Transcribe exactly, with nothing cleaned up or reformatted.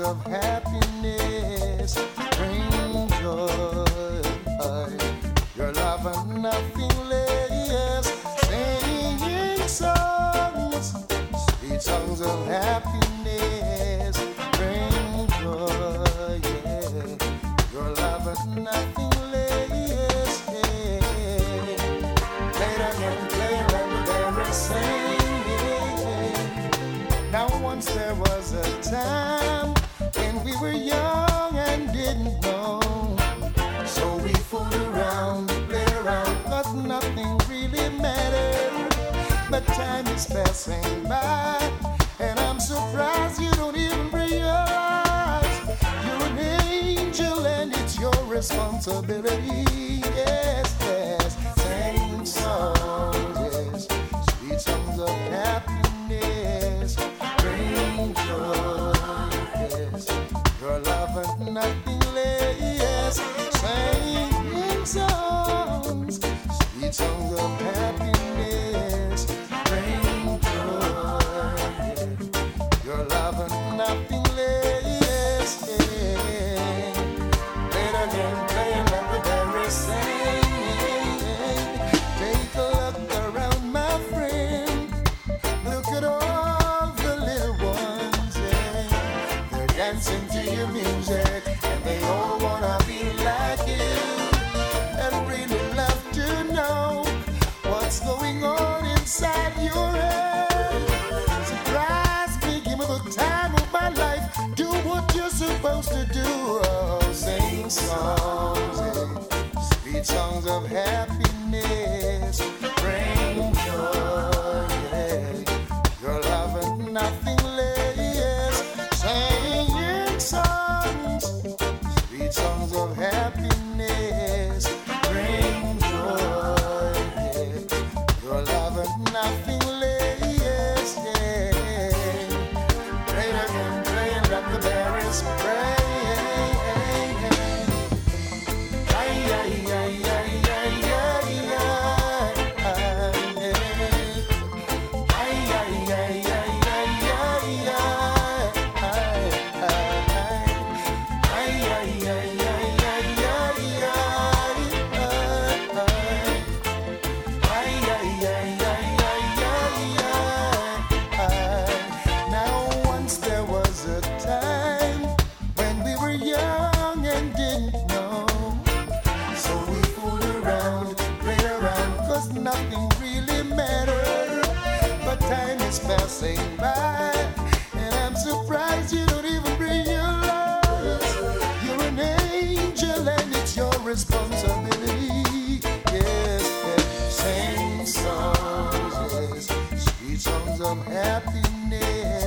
of happiness bring joy. Your love and nothing less. Singing songs, sweet songs of happiness bring joy. Yeah. Your love and nothing less. Yeah. Play it again, play it like they were singing. Now once there was a time when we were young and didn't know. So we fooled around, played around, cause nothing really mattered. But time is passing by, and I'm surprised you don't even realize you're an angel and it's your responsibility. Yes, yes, sing songs, yes, sweet songs of happiness, bring joy, yes, your love and nothing less. Singing songs, sweet songs of happiness, bring joy, your love and nothing less. Play it again, play it like the very same. Take a look around, my friend. Look at all the little ones, yeah. They're dancing to your music, and they all wanna be like you, and really love to know what's going on inside your head. Surprise me, give me the time of my life. Do what you're supposed to do. Oh, sing songs, eh, sweet songs of happiness, bring joy, yeah. Your love and nothing less. Singing songs, sweet songs of happiness, bring joy, yeah. Your love and nothing less, yeah. Play it again, play it like the berries spray. Ay, ay, ay, ay, ay, ay, ay, ay, ay, ay, ay, now once there was a time when we were young and didn't know. So we fooled around, played around, cause nothing really mattered. But time is passing by, and I'm surprised you don't even realize you're an angel and it's your responsibility. Yes, yes. Sing songs, yes, sweet songs of happiness.